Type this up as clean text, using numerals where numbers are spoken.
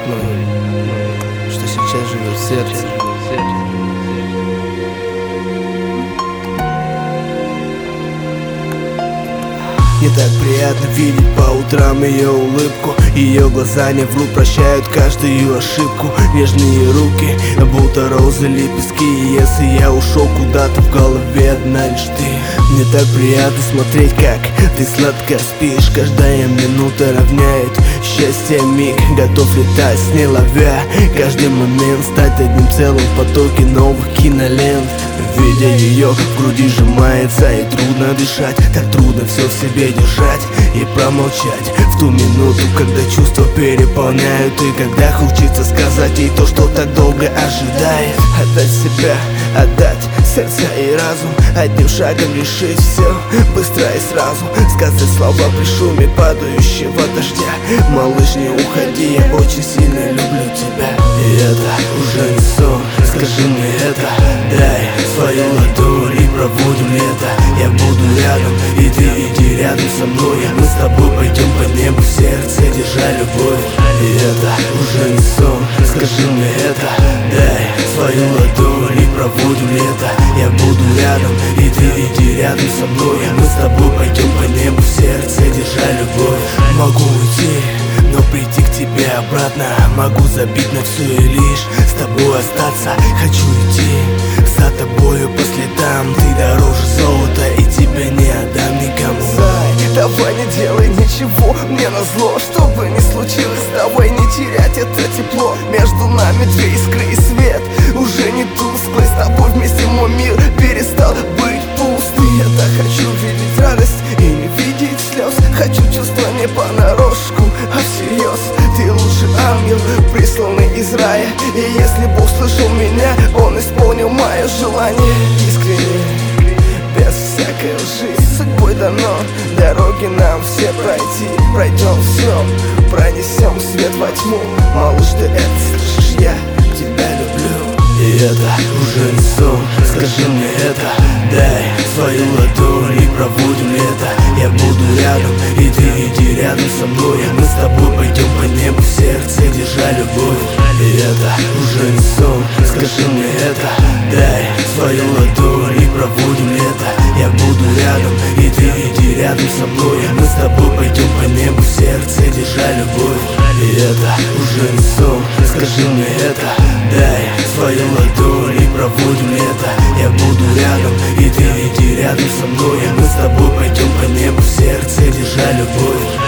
что сейчас живет в сердце. Мне так приятно видеть по утрам ее улыбку. Ее глаза не врут, прощают каждую ошибку. Нежные руки, будто розы, лепестки. И если я ушел куда-то, в голове одна лишь ты. Мне так приятно смотреть, как ты сладко спишь. Каждая минута равняет счастье миг. Готов летать с ней, ловя каждый момент, стать одним целым в потоке новых кинолент. Видя ее, в груди сжимается и трудно дышать. Так трудно все в себе держать и промолчать в ту минуту, когда чувства переполняют. И когда хочется сказать ей то, что так долго ожидает. Отдать себя, отдать сердце и разум, одним шагом решить все, быстро и сразу. Сказать слова при шуме падающего дождя: малыш, не уходи, я очень сильно люблю тебя. И это уже не сон, скажи мне это. Дай свою ладонь и проводим лето. Я буду рядом, и ты иди рядом со мной. Мы с тобой пойдем по небу, в сердце держа любовь. И это уже не сон, скажи мне это. Дай свою ладонь и проводим лето. Я буду рядом, и ты иди рядом со мной. Мы с тобой пойдем по небу, в сердце держа любовь. Могу уйти, но прийти к тебе обратно. Могу забить на все и лишь с тобой остаться. Хочу идти за тобою по следам. Ты дороже золота, и тебя не отдам никому. Зай, давай не делай ничего мне назло. Что бы ни случилось, давай не терять это тепло. Между нами две искры и свет уже не тусклый. С тобой вместе мой мир перестал быть пустым. Я так хочу видеть радость и не видеть слез. Хочу чувства не понарошку, а всерьез. Ты лучший ангел, присланный из рая. И если Бог слышал меня, Он исполнил мое желание искренне, без всякой лжи. Судьбой дано дороги нам все пройти. Пройдем все, пронесем свет во тьму. Малыш, ты это слышишь? Я тебя люблю. И это уже не сон, скажи мне это. Дай свою ладонь и проводим лето. Я буду рядом, и ты иди рядом со мной. Мы с тобой пойдем по небу, в сердце держа любовь. И это уже не сон, скажи мне это. Дай свою ладонь и проводим лето. Я буду рядом, и ты иди рядом со мной. Мы с тобой пойдем по небу, в сердце держа любовь. И это уже не сон, скажи мне это. Дай свою ладонь и проводим лето. Я буду рядом, и ты иди рядом со мной. Мы с тобой пойдем по небу, в сердце держа любовь.